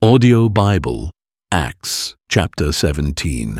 Audio Bible, Acts chapter 17.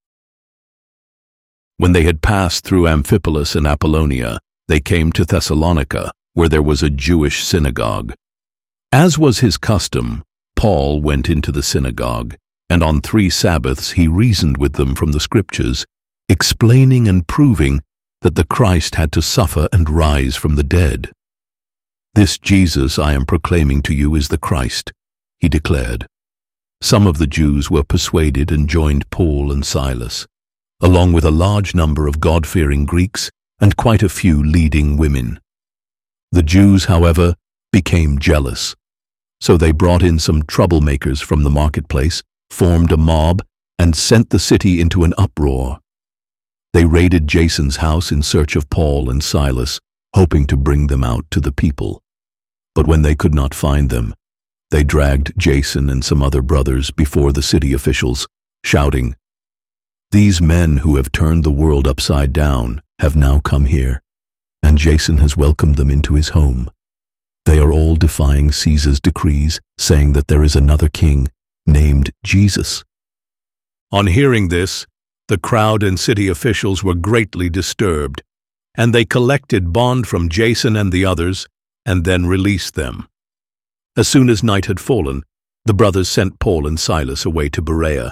When they had passed through Amphipolis and Apollonia, they came to Thessalonica, where there was a Jewish synagogue. As was his custom, Paul went into the synagogue, and on 3 Sabbaths he reasoned with them from the Scriptures, explaining and proving that the Christ had to suffer and rise from the dead. "This Jesus I am proclaiming to you is the Christ," he declared. Some of the Jews were persuaded and joined Paul and Silas, along with a large number of God-fearing Greeks and quite a few leading women. The Jews, however, became jealous, so they brought in some troublemakers from the marketplace, formed a mob, and sent the city into an uproar. They raided Jason's house in search of Paul and Silas, hoping to bring them out to the people. But when they could not find them, they dragged Jason and some other brothers before the city officials, shouting, "These men who have turned the world upside down have now come here, and Jason has welcomed them into his home. They are all defying Caesar's decrees, saying that there is another king named Jesus." On hearing this, the crowd and city officials were greatly disturbed, and they collected bond from Jason and the others, and then released them. As soon as night had fallen, the brothers sent Paul and Silas away to Berea.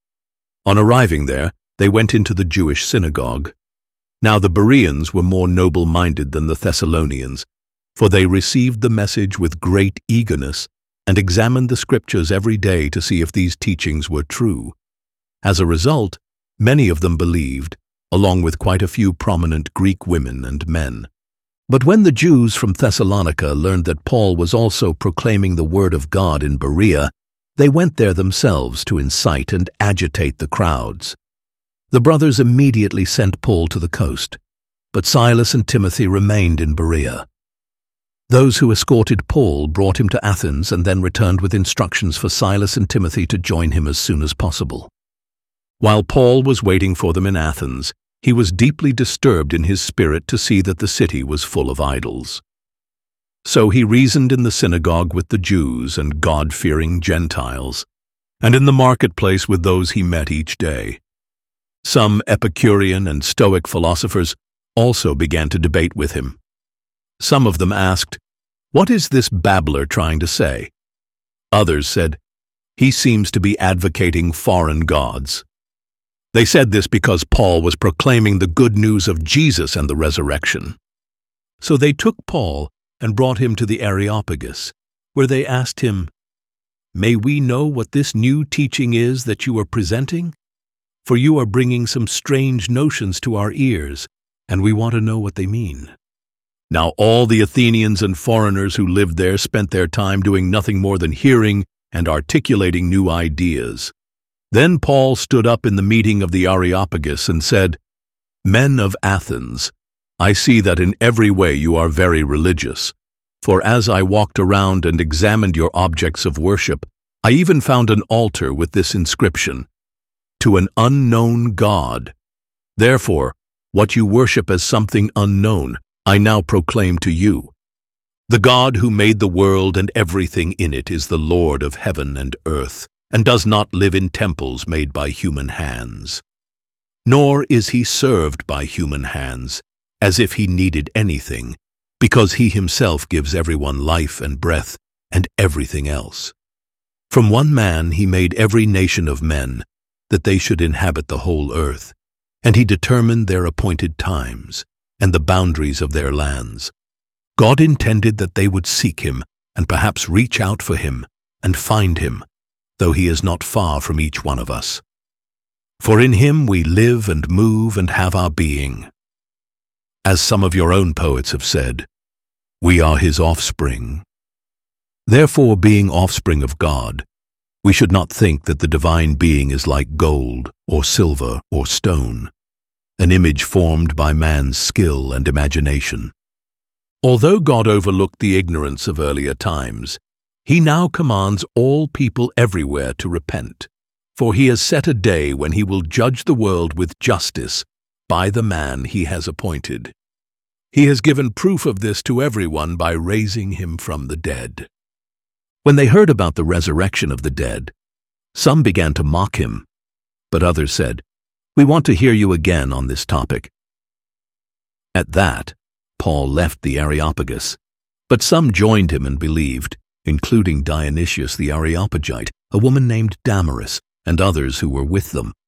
On arriving there, they went into the Jewish synagogue. Now the Bereans were more noble-minded than the Thessalonians, for they received the message with great eagerness and examined the Scriptures every day to see if these teachings were true. As a result, many of them believed, along with quite a few prominent Greek women and men. But when the Jews from Thessalonica learned that Paul was also proclaiming the word of God in Berea, they went there themselves to incite and agitate the crowds. The brothers immediately sent Paul to the coast, but Silas and Timothy remained in Berea. Those who escorted Paul brought him to Athens and then returned with instructions for Silas and Timothy to join him as soon as possible. While Paul was waiting for them in Athens, he was deeply disturbed in his spirit to see that the city was full of idols. So he reasoned in the synagogue with the Jews and God-fearing Gentiles, and in the marketplace with those he met each day. Some Epicurean and Stoic philosophers also began to debate with him. Some of them asked, "What is this babbler trying to say?" Others said, "He seems to be advocating foreign gods." They said this because Paul was proclaiming the good news of Jesus and the resurrection. So they took Paul and brought him to the Areopagus, where they asked him, "May we know what this new teaching is that you are presenting? For you are bringing some strange notions to our ears, and we want to know what they mean." Now all the Athenians and foreigners who lived there spent their time doing nothing more than hearing and articulating new ideas. Then Paul stood up in the meeting of the Areopagus and said, "Men of Athens, I see that in every way you are very religious. For as I walked around and examined your objects of worship, I even found an altar with this inscription, 'To an unknown God.' Therefore, what you worship as something unknown, I now proclaim to you. The God who made the world and everything in it is the Lord of heaven and earth, and does not live in temples made by human hands. Nor is he served by human hands, as if he needed anything, because he himself gives everyone life and breath and everything else. From one man he made every nation of men, that they should inhabit the whole earth, and he determined their appointed times and the boundaries of their lands. God intended that they would seek him and perhaps reach out for him and find him, though he is not far from each one of us. For in him we live and move and have our being. As some of your own poets have said, we are his offspring. Therefore, being offspring of God, we should not think that the divine being is like gold or silver or stone, an image formed by man's skill and imagination. Although God overlooked the ignorance of earlier times, he now commands all people everywhere to repent, for he has set a day when he will judge the world with justice by the man he has appointed. He has given proof of this to everyone by raising him from the dead. When they heard about the resurrection of the dead, some began to mock him, but others said, "We want to hear you again on this topic." At that, Paul left the Areopagus, but some joined him and believed, including Dionysius the Areopagite, a woman named Damaris, and others who were with them.